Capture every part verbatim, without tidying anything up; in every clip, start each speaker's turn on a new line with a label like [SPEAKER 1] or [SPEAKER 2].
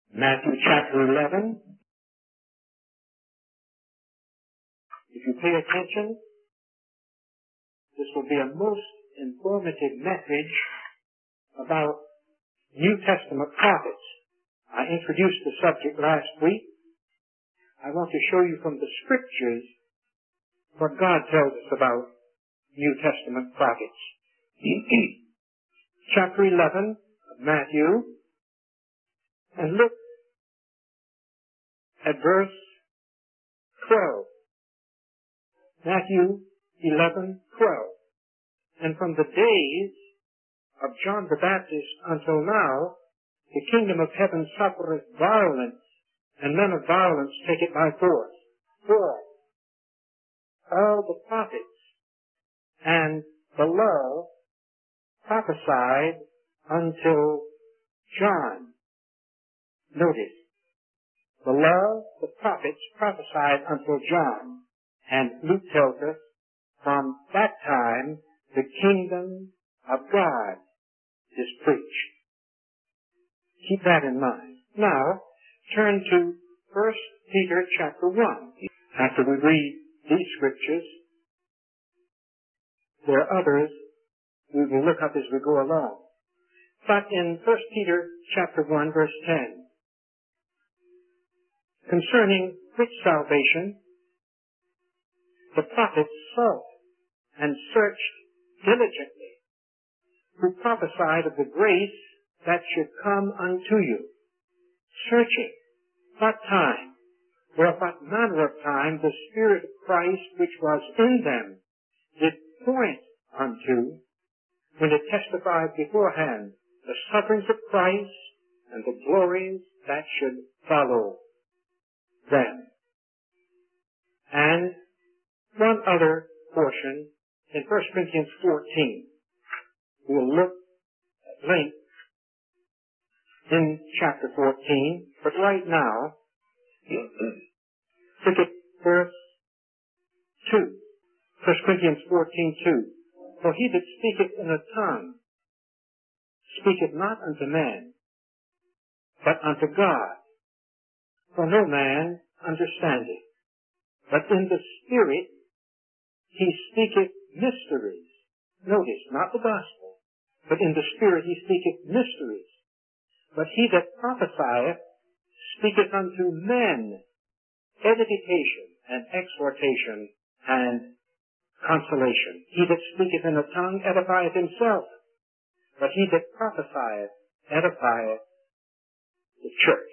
[SPEAKER 1] Matthew chapter eleven. If you pay attention, this will be a most informative message about New Testament prophets. I introduced the subject last week. I want to show you from the scriptures what God tells us about New Testament prophets. Chapter eleven of Matthew, and look at verse twelve. Matthew eleven twelve. And from the days of John the Baptist until now, the kingdom of heaven suffereth violence, and men of violence take it by force. For all the prophets and the law prophesied until John. Notice, the law, the prophets prophesied until John, and Luke tells us from that time the kingdom of God is preached. Keep that in mind. Now, turn to First Peter chapter one. After we read these scriptures, there are others we will look up as we go along. But in First Peter chapter one, verse ten, concerning which salvation the prophets sought and searched diligently, who prophesied of the grace that should come unto you, searching what time, or what manner of time the Spirit of Christ which was in them did point unto, when it testified beforehand the sufferings of Christ and the glories that should follow them. And one other portion in First Corinthians fourteen. We'll look at length in chapter fourteen, but right now, look at verse two. First Corinthians fourteen two. For he that speaketh in a tongue speaketh not unto man, but unto God. For no man understandeth. But in the Spirit he speaketh mysteries. Notice, not the gospel, but in the Spirit he speaketh mysteries. But he that prophesieth speaketh unto men edification and exhortation and consolation. He that speaketh in a tongue edifieth himself, but he that prophesieth edifieth the church.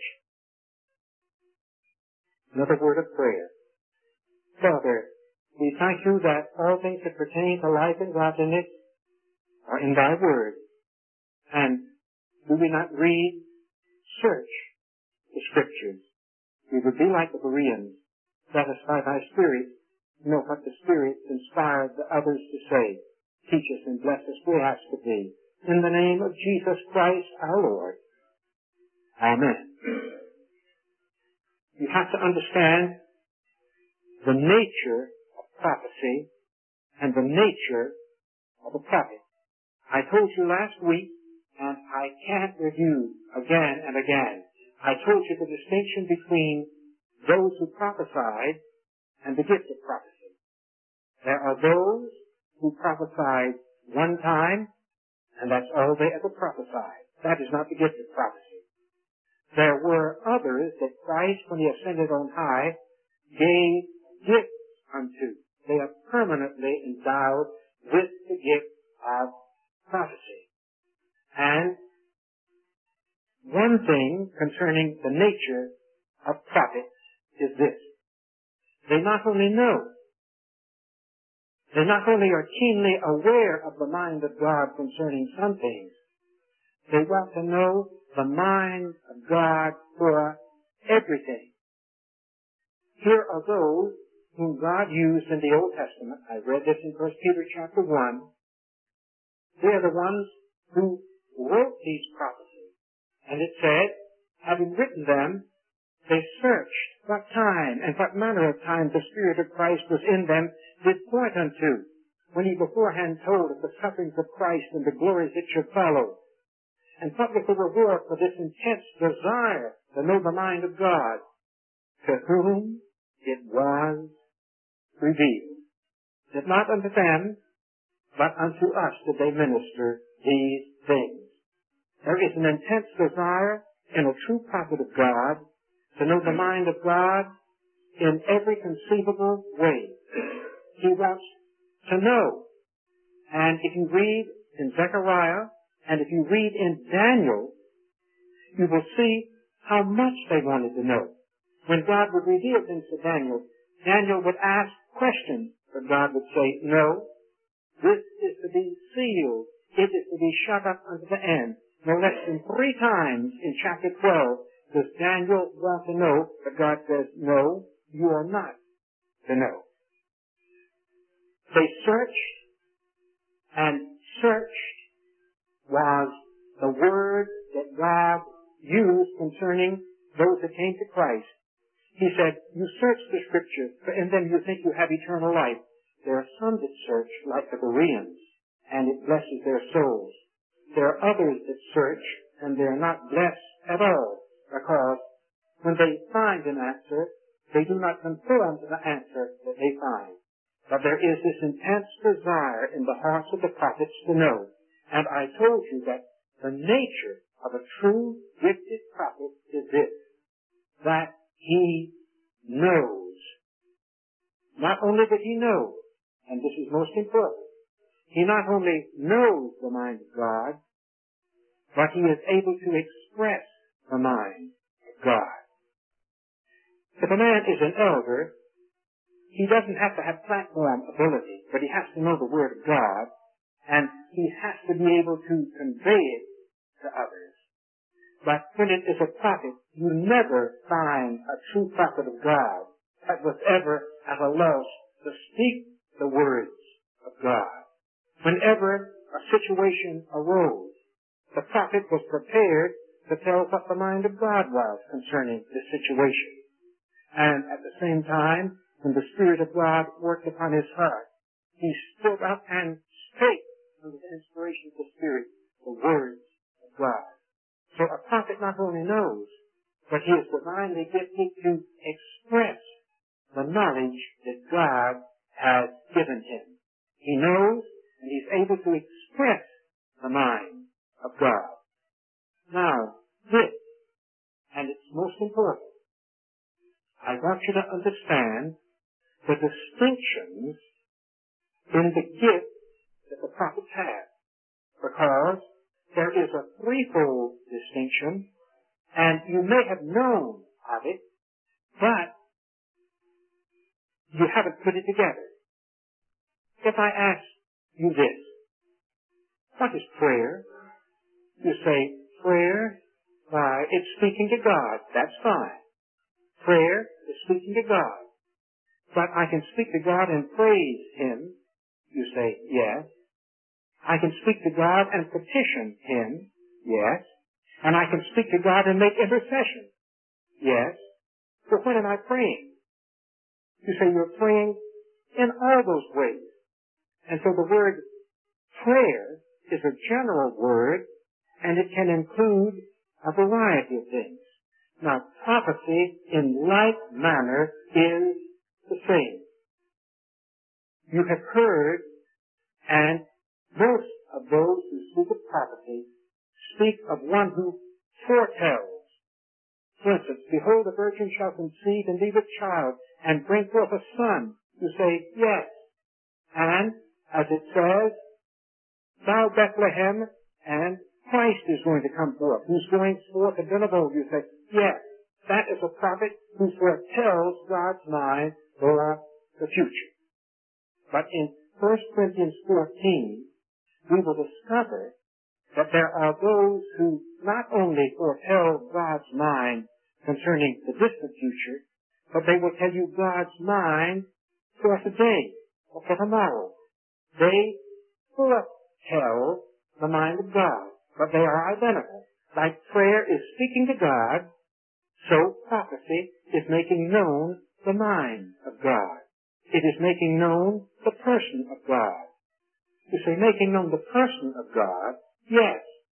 [SPEAKER 1] Another word of prayer. Father, we thank you that all things that pertain to life and godliness are in thy word. And we will not read, search the scriptures. We would be like the Bereans, satisfy thy spirit, know what the Spirit inspired the others to say. Teach us and bless us, we ask of thee. In the name of Jesus Christ our Lord. Amen. You have to understand the nature of prophecy and the nature of a prophet. I told you last week, and I can't review again and again. I told you the distinction between those who prophesied and the gift of prophecy. There are those who prophesied one time, and that's all they ever prophesied. That is not the gift of prophecy. There were others that Christ, when he ascended on high, gave gifts unto. They are permanently endowed with the gift of prophecy. And one thing concerning the nature of prophets is this. They not only know, they not only are keenly aware of the mind of God concerning some things, they want to know the mind of God for everything. Here are those whom God used in the Old Testament. I read this in First Peter chapter one. They are the ones who wrote these prophecies. And it said, having written them, they searched what time and what manner of time the Spirit of Christ was in them did point unto, when he beforehand told of the sufferings of Christ and the glories that should follow. And what was the reward for this intense desire to know the mind of God? To whom it was revealed. That not unto them, but unto us did they minister these things. There is an intense desire in a true prophet of God to know the mind of God in every conceivable way. He wants to know. And if you read in Zechariah, and if you read in Daniel, you will see how much they wanted to know. When God would reveal things to Daniel, Daniel would ask questions, but God would say, no, this is to be sealed. It is to be shut up unto the end. No less than three times in chapter twelve does Daniel want to know, but God says, no, you are not to know. They searched, and searched was the word that God used concerning those that came to Christ. He said, you search the Scripture, and then you think you have eternal life. There are some that search, like the Bereans, and it blesses their souls. There are others that search, and they're not blessed at all, because when they find an answer, they do not conform to the answer that they find. But there is this intense desire in the hearts of the prophets to know. And I told you that the nature of a true gifted prophet is this, that he knows. Not only that he knows, and this is most important, he not only knows the mind of God, but he is able to express the mind of God. If a man is an elder, he doesn't have to have platform ability, but he has to know the Word of God, and he has to be able to convey it to others. But when it is a prophet, you never find a true prophet of God that was ever at a loss to speak the words of God. Whenever a situation arose, the prophet was prepared to tell what the mind of God was concerning the situation. And at the same time, when the Spirit of God worked upon his heart, he stood up and spake under the inspiration of the Spirit the words of God. So a prophet not only knows, but he is divinely gifted to express the knowledge that God has given him. He knows, and he's able to express the mind of God. Now, this, and it's most important, I want you to understand the distinctions in the gift that the prophets have, because there is a threefold distinction, and you may have known of it, but you haven't put it together. If I ask you this, what is prayer? You say, prayer, why, it's speaking to God. That's fine. Prayer is speaking to God. But I can speak to God and praise Him. You say, yes. I can speak to God and petition Him. Yes. And I can speak to God and make intercession. Yes. But when am I praying? You say you're praying in all those ways. And so the word prayer is a general word, and it can include a variety of things. Now, prophecy in like manner is the same. You have heard, and most of those who speak of prophecy speak of one who foretells. For instance, behold, the virgin shall conceive and be with child, and bring forth a son. You say, yes. And, as it says, thou Bethlehem, and Christ is going to come forth. Who's going forth a deliverer? You say, yes. That is a prophet who foretells God's mind for the future. But in First Corinthians fourteen, we will discover that there are those who not only foretell God's mind concerning the distant future, but they will tell you God's mind for today or for tomorrow. They foretell the mind of God, but they are identical. Like prayer is speaking to God, so prophecy is making known the mind of God. It is making known the person of God. You say, making known the person of God? Yes.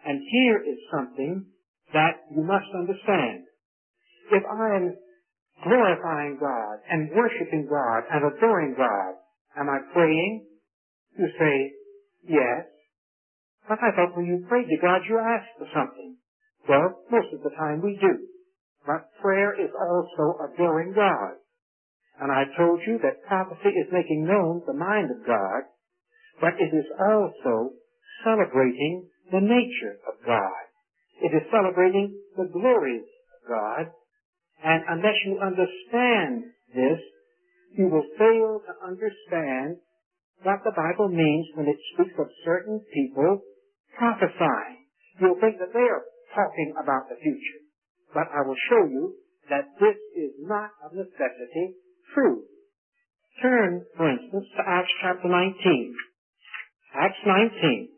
[SPEAKER 1] And here is something that you must understand. If I am glorifying God and worshiping God and adoring God, am I praying? You say, yes. But I thought when you prayed to God, you asked for something. Well, most of the time we do. But prayer is also adoring God. And I told you that prophecy is making known the mind of God, but it is also celebrating the nature of God. It is celebrating the glories of God. And unless you understand this, you will fail to understand what the Bible means when it speaks of certain people prophesying. You'll think that they are talking about the future. But I will show you that this is not of necessity true. Turn, for instance, to Acts chapter nineteen. Acts nineteen.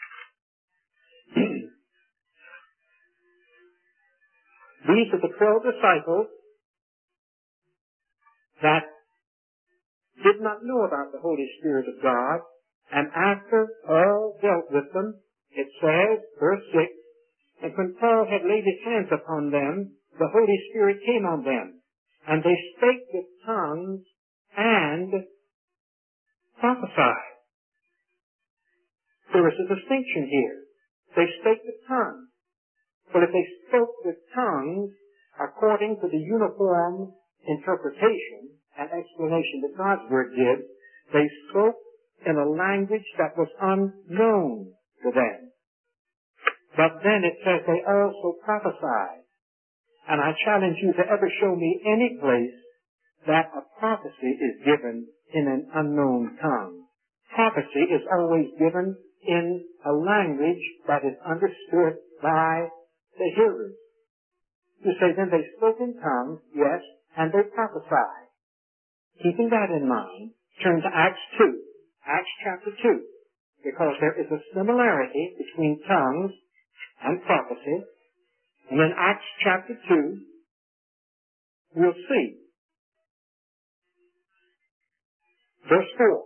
[SPEAKER 1] These are the twelve disciples that did not know about the Holy Spirit of God, and after all dealt with them, it says, verse six, and when Paul had laid his hands upon them, the Holy Spirit came on them, and they spake with tongues and prophesied. There is a distinction here. They spake with tongues. But if they spoke with tongues, according to the uniform interpretation and explanation that God's Word gives, they spoke in a language that was unknown to them. But then it says they also prophesied. And I challenge you to ever show me any place that a prophecy is given in an unknown tongue. Prophecy is always given in a language that is understood by the hearers. You say, then they spoke in tongues, yes, and they prophesied. Keeping that in mind, turn to Acts two, Acts chapter two, because there is a similarity between tongues and prophecy. And in Acts chapter two, we'll see. Verse four.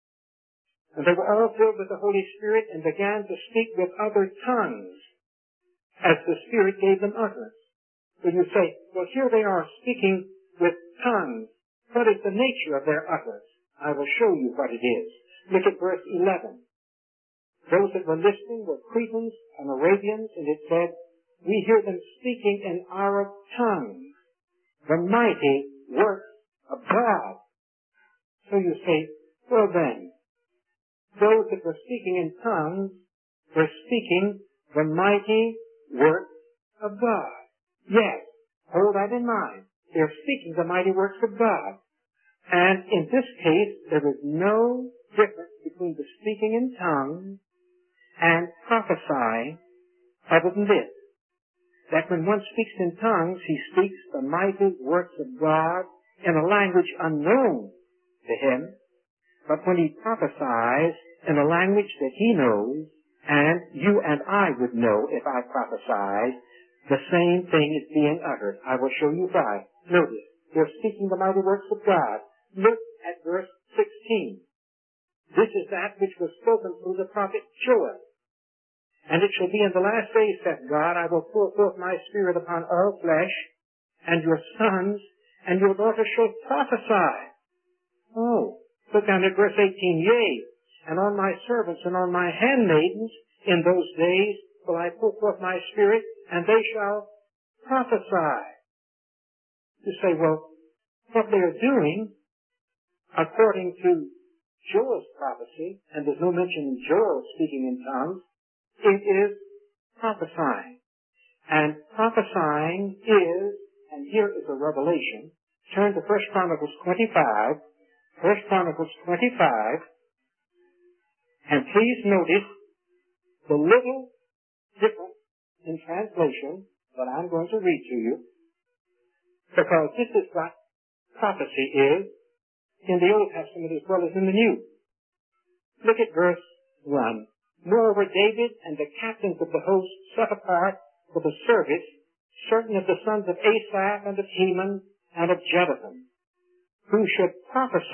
[SPEAKER 1] And they were all filled with the Holy Spirit and began to speak with other tongues as the Spirit gave them utterance. So you say, well, here they are speaking with tongues. What is the nature of their utterance? I will show you what it is. Look at verse eleven. Those that were listening were Cretans and Arabians, and it said, we hear them speaking in our tongues the mighty works of God. So you say, well then, those that were speaking in tongues were speaking the mighty works of God. Yes, hold that in mind. They're speaking the mighty works of God. And in this case, there is no difference between the speaking in tongues and prophesying other than this. That when one speaks in tongues, he speaks the mighty works of God in a language unknown to him. But when he prophesies in a language that he knows, and you and I would know if I prophesied, the same thing is being uttered. I will show you why. Notice, they're speaking the mighty works of God. Look at verse sixteen. This is that which was spoken through the prophet Joel. And it shall be in the last days, saith God, I will pour forth my spirit upon all flesh, and your sons and your daughters shall prophesy. Oh, look down at verse eighteen. Yea, and on my servants and on my handmaidens in those days will I pour forth my spirit, and they shall prophesy. You say, well, what they are doing, according to Joel's prophecy, and there's no mention in Joel speaking in tongues, it is prophesying. And prophesying is, and here is a revelation. Turn to First Chronicles twenty-five. First Chronicles twenty-five. And please notice the little difference in translation that I'm going to read to you, because this is what prophecy is in the Old Testament as well as in the New. Look at verse one. Moreover, David and the captains of the host set apart for the service certain of the sons of Asaph and of Heman and of Jeduthun, who should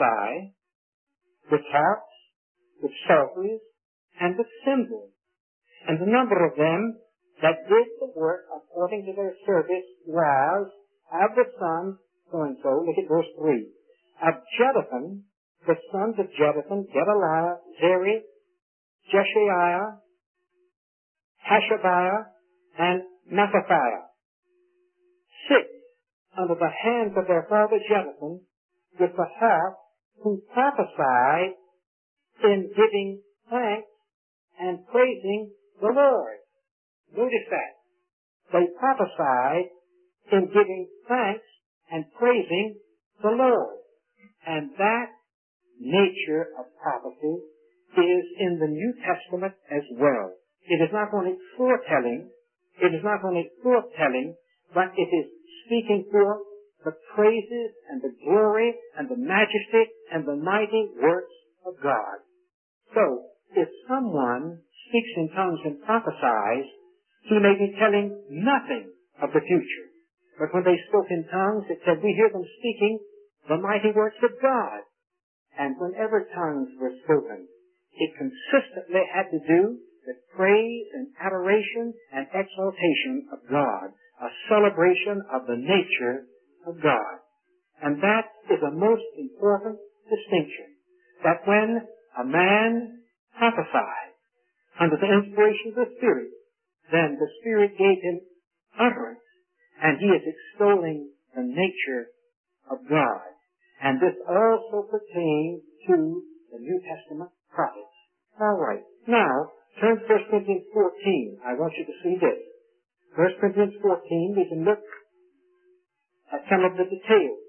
[SPEAKER 1] prophesy with harps, with psalteries, and with cymbals. And the number of them that did the work according to their service was, of the sons, so-and-so, look at verse three, of Jeduthun, the sons of Jeduthun, Gedaliah, Zeri, Jeshaiah, Hashabiah, and Mathathiah. Six under the hands of their father Jeduthun, with the half who prophesied in giving thanks and praising the Lord. Notice that. They prophesied in giving thanks and praising the Lord. And that nature of prophecy is in the New Testament as well. It is not only foretelling, it is not only foretelling, but it is speaking forth the praises and the glory and the majesty and the mighty works of God. So, if someone speaks in tongues and prophesies, he may be telling nothing of the future. But when they spoke in tongues, it said, we hear them speaking the mighty works of God. And whenever tongues were spoken, it consistently had to do with praise and adoration and exaltation of God, a celebration of the nature of God. And that is a most important distinction, that when a man prophesied under the inspiration of the Spirit, then the Spirit gave him utterance, and he is extolling the nature of God. And this also pertains to the New Testament prophets. All right. Now, turn to First Corinthians fourteen. I want you to see this. First Corinthians fourteen, we can look at some of the details.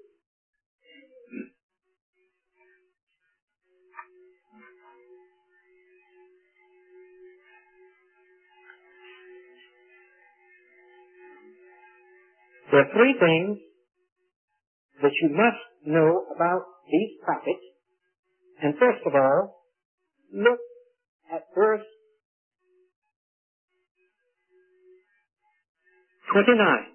[SPEAKER 1] There are three things that you must know about these prophets. And first of all, look at verse twenty-nine.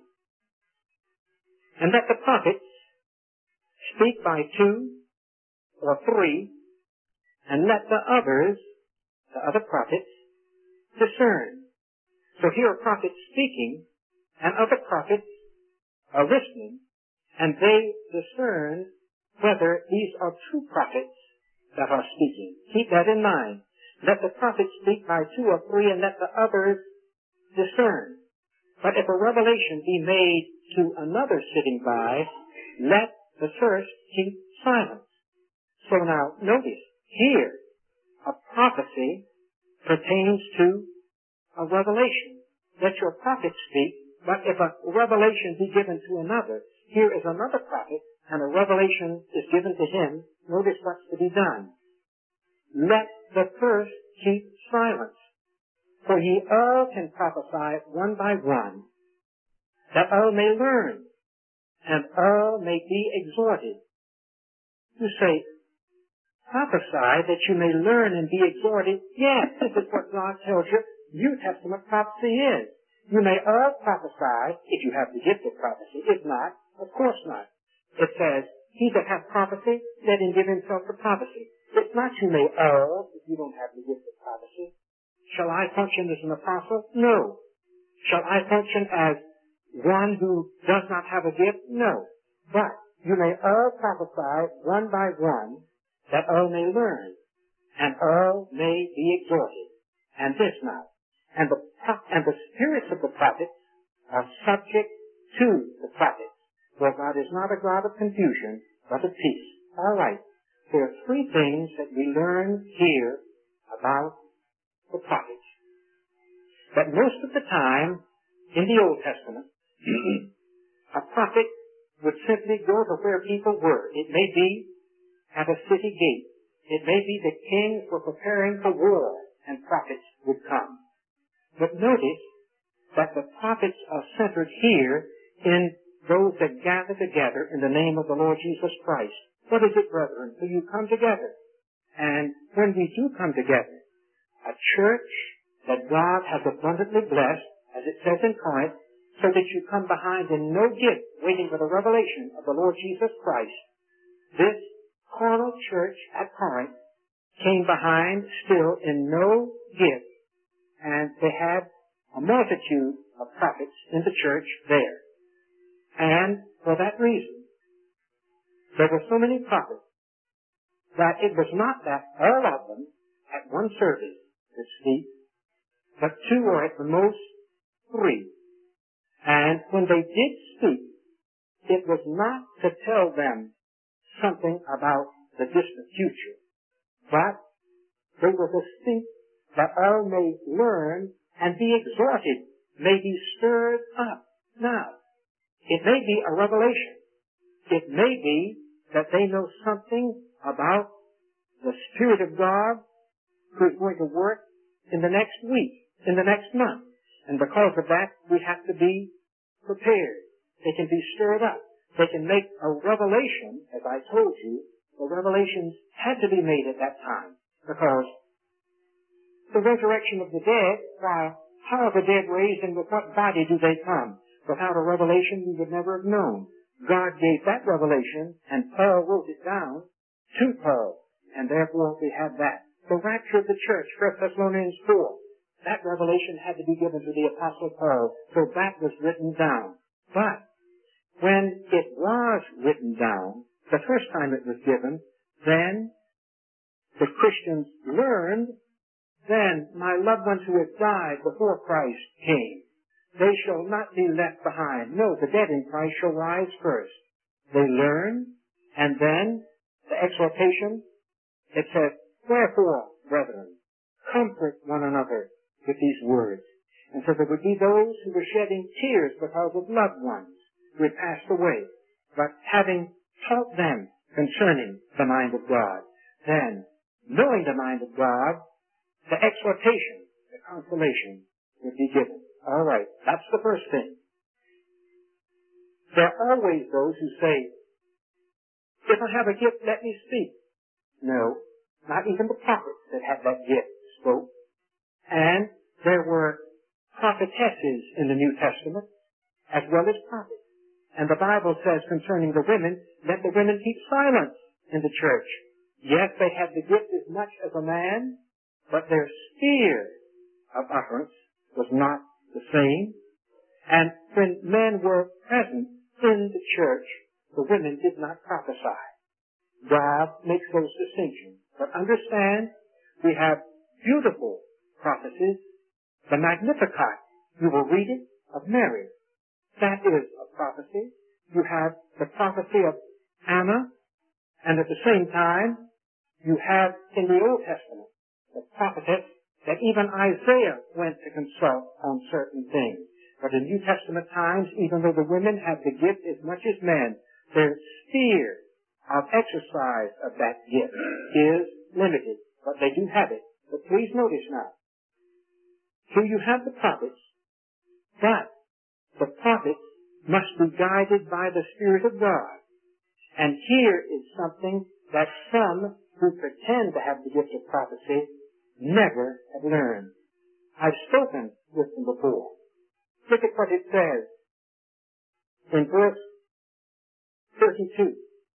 [SPEAKER 1] And that the prophets speak by two or three, and let the others, the other prophets, discern. So here are prophets speaking, and other prophets are listening, and they discern whether these are true prophets that are speaking. Keep that in mind. Let the prophets speak by two or three, and let the others discern. But if a revelation be made to another sitting by, let the first keep silence. So now, notice, here, a prophecy pertains to a revelation. Let your prophet speak, but if a revelation be given to another, here is another prophet, and a revelation is given to him, notice what's to be done. Let the first keep silence, for ye all can prophesy one by one, that all may learn, and all may be exhorted. You say, prophesy that you may learn and be exhorted. Yes, this is what God tells you New Testament prophecy is. You may all prophesy if you have the gift of prophecy. If not, of course not. It says, he that hath prophecy, let him give himself to prophecy. It's not you may all if you don't have the gift of prophecy. Shall I function as an apostle? No. Shall I function as one who does not have a gift? No. But you may all prophesy one by one, that all may learn, and all may be exhorted. And this now. And the, and the spirits of the prophets are subject to the prophets. For God is not a God of confusion, but of peace. All right. There are three things that we learn here about the prophets. That most of the time, in the Old Testament, a prophet would simply go to where people were. It may be at a city gate. It may be that kings were preparing for war, and prophets would come. But notice that the prophets are centered here in those that gather together in the name of the Lord Jesus Christ. What is it, brethren? So you come together. And when we do come together, a church that God has abundantly blessed, as it says in Corinth, so that you come behind in no gift, waiting for the revelation of the Lord Jesus Christ. This carnal church at Corinth came behind still in no gift, and they had a multitude of prophets in the church there. And for that reason, there were so many prophets that it was not that all of them at one service could speak, but two or at the most three. And when they did speak, it was not to tell them something about the distant future, but they were to speak that all may learn and be exhorted, may be stirred up. Now, it may be a revelation. It may be that they know something about the Spirit of God who is going to work in the next week, in the next month. And because of that, we have to be prepared. They can be stirred up. They can make a revelation, as I told you. The revelations had to be made at that time because the resurrection of the dead, why, how are the dead raised and with what body do they come? Without a revelation, we would never have known. God gave that revelation, and Paul wrote it down to Paul, and therefore we have that. The rapture of the church, First Thessalonians four, that revelation had to be given to the Apostle Paul, so that was written down. But when it was written down, the first time it was given, then the Christians learned, then my loved ones who have died before Christ came, they shall not be left behind. No, the dead in Christ shall rise first. They learn, and then the exhortation, it says, wherefore, brethren, comfort one another with these words. And so there would be those who were shedding tears because of loved ones who had passed away, but having taught them concerning the mind of God, then, knowing the mind of God, the exhortation, the consolation would be given. All right, that's the first thing. There are always those who say, if I have a gift, let me speak. No, not even the prophets that had that gift spoke. And there were prophetesses in the New Testament as well as prophets. And the Bible says concerning the women, let the women keep silence in the church. Yes, they had the gift as much as a man, but their sphere of utterance was not the same. And when men were present in the church, the women did not prophesy. God makes those distinctions. But understand, we have beautiful prophecies. The Magnificat, you will read it, of Mary. That is a prophecy. You have the prophecy of Anna, and at the same time, you have in the Old Testament the prophetess that even Isaiah went to consult on certain things. But in New Testament times, even though the women have the gift as much as men, their sphere of exercise of that gift is limited. But they do have it. But please notice now, here you have the prophets, but the prophets must be guided by the Spirit of God. And here is something that some who pretend to have the gift of prophecy never have learned. I've spoken with them before. Look at what it says in verse thirty-two.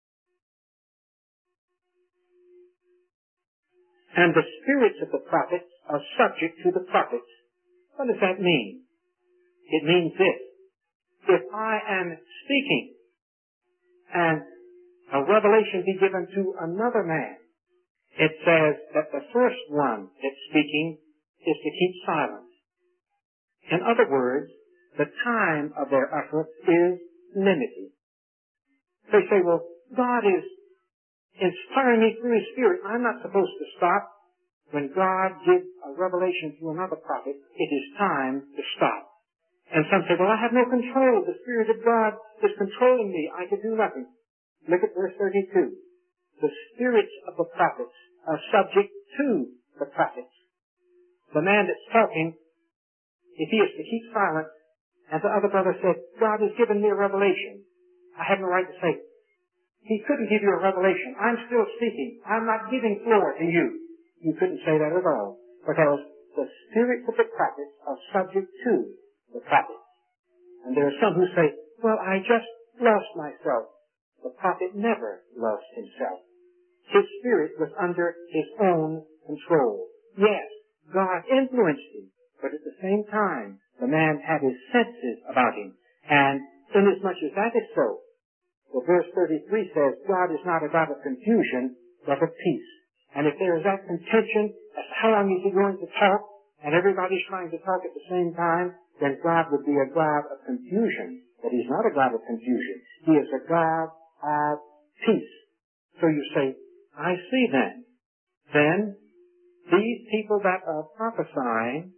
[SPEAKER 1] And the spirits of the prophets are subject to the prophets. What does that mean? It means this. If I am speaking and a revelation be given to another man, it says that the first one that's speaking is to keep silence. In other words, the time of their utterance is limited. They say, well, God is inspiring me through His Spirit. I'm not supposed to stop. When God gives a revelation to another prophet, it is time to stop. And some say, well, I have no control. The Spirit of God is controlling me. I can do nothing. Look at verse thirty-two. The spirits of the prophets are subject to the prophets. The man that's talking, if he is to keep silent, and the other brother said, God has given me a revelation, I have no right to say, He couldn't give you a revelation. I'm still speaking. I'm not giving floor to you. You couldn't say that at all, because the spirits of the prophets are subject to the prophets. And there are some who say, well, I just lost myself. The prophet never lost himself. His spirit was under his own control. Yes, God influenced him, but at the same time, the man had his senses about him. And inasmuch as that is so, well, verse thirty-three says, God is not a God of confusion, but of peace. And if there is that contention as to how long is he going to talk, and everybody's trying to talk at the same time, then God would be a God of confusion. But he's not a God of confusion. He is a God of peace. So you say, I see then. Then, these people that are prophesying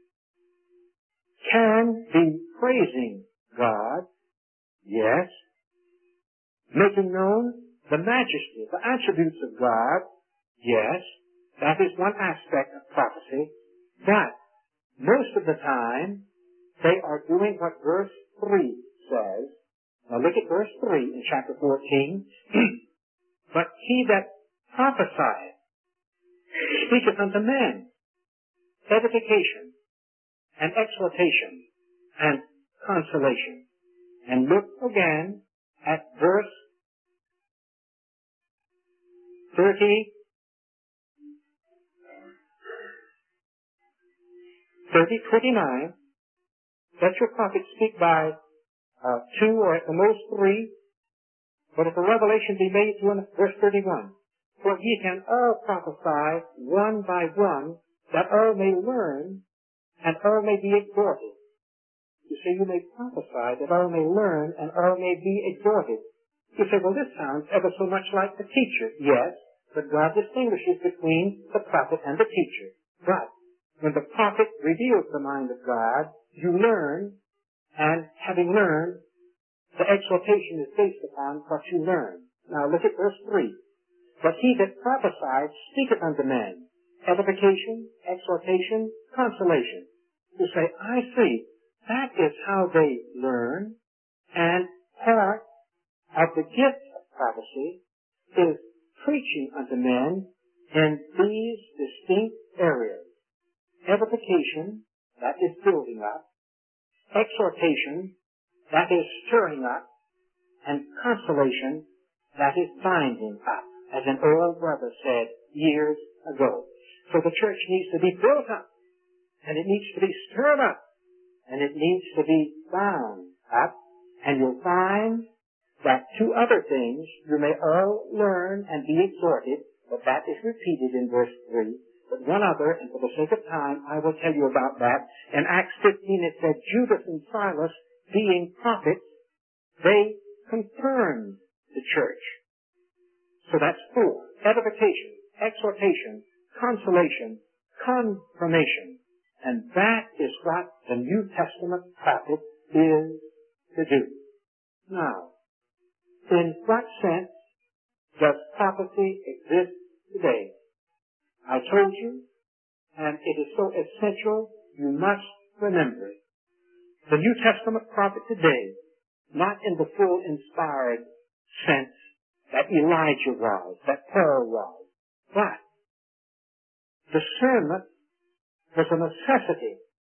[SPEAKER 1] can be praising God, yes, making known the majesty, the attributes of God, yes, that is one aspect of prophecy, but most of the time they are doing what verse three says. Now look at verse three in chapter fourteen. But he that prophesieth speaketh unto men edification and exhortation and consolation. And look again at verse thirty, thirty, twenty-nine. Let your prophet speak by uh, two or at the most three, but if a revelation be made to him, verse thirty-one. For ye can all prophesy one by one, that all may learn, and all may be exhorted. You say you may prophesy that all may learn, and all may be exhorted. You say, well, this sounds ever so much like the teacher. Yes, but God distinguishes between the prophet and the teacher. But when the prophet reveals the mind of God, you learn, and having learned, the exhortation is based upon what you learn. Now look at verse three. But he that prophesied speaketh unto men edification, exhortation, consolation. You say, I see. That is how they learn, and part of the gift of prophecy is preaching unto men in these distinct areas. Edification, that is building up. Exhortation, that is stirring up. And consolation, that is binding up, as an old brother said years ago. So the church needs to be built up, and it needs to be stirred up, and it needs to be bound up, and you'll find that two other things you may all learn and be exhorted, but that is repeated in verse three. But one other, and for the sake of time, I will tell you about that. In Acts fifteen it said, Judas and Silas, being prophets, they confirmed the church. So that's four. Edification, exhortation, consolation, confirmation. And that is what the New Testament prophet is to do. Now, in what sense does prophecy exist today? I told you, and it is so essential, you must remember it. The New Testament prophet today, not in the full inspired sense that Elijah was, that Paul was, but discernment was a necessity,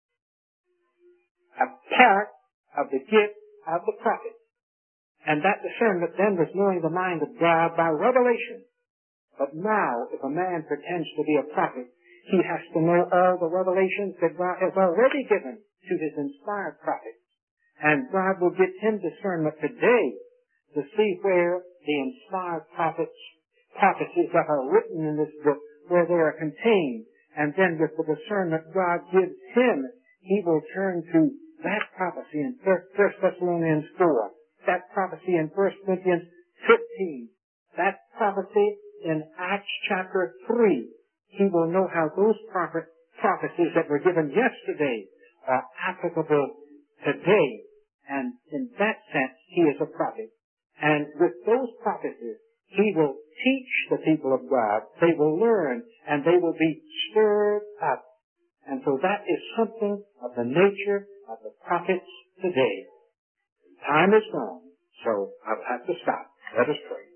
[SPEAKER 1] a part of the gift of the prophet. And that discernment then was knowing the mind of God by revelation. But now, if a man pretends to be a prophet, he has to know all the revelations that God has already given to his inspired prophets. And God will give him discernment today to see where the inspired prophets, prophecies that are written in this book, where they are contained. And then with the discernment God gives him, he will turn to that prophecy in First Thessalonians four, that prophecy in First Corinthians fifteen, that prophecy in Acts chapter three. He will know how those prophet, prophecies that were given yesterday are applicable today. And in that sense, he is a prophet. And with those prophecies, he will teach the people of God. They will learn, and they will be stirred up. And so that is something of the nature of the prophets today. Time is gone, so I'll have to stop. Let us pray.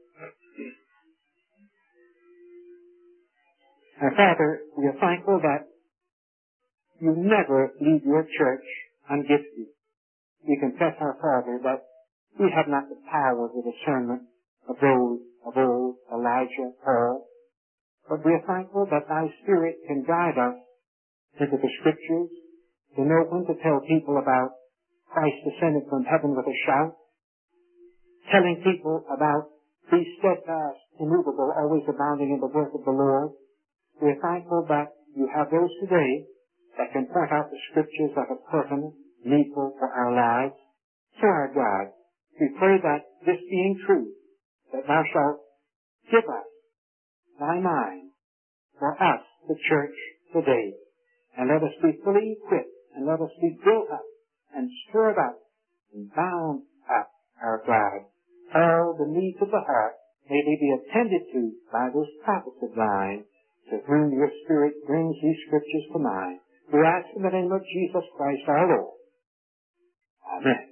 [SPEAKER 1] Now, Father, we are thankful that you never leave your church ungifted. We confess, our Father, that we have not the power of the discernment of those of old, Elijah, Paul, but we are thankful that thy Spirit can guide us into the Scriptures, to know when to tell people about Christ descended from heaven with a shout, telling people about be steadfast, immovable, always abounding in the work of the Lord. We're thankful that you have those today that can point out the scriptures that are pertinent, needful for our lives. So, our God, we pray that this being true, that thou shalt give us thy mind for us, the church, today. And let us be fully equipped, and let us be built up, and stirred up, and bound up, our God. All the needs of the heart may they be attended to by those prophets of thine, to whom your Spirit brings these scriptures to mind. We ask in the name of Jesus Christ our Lord. Amen.